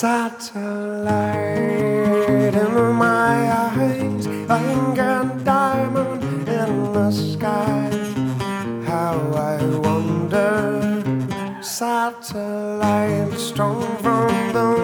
Satellite in my eyes, like a diamond in the sky. How I wonder, satellite strong from the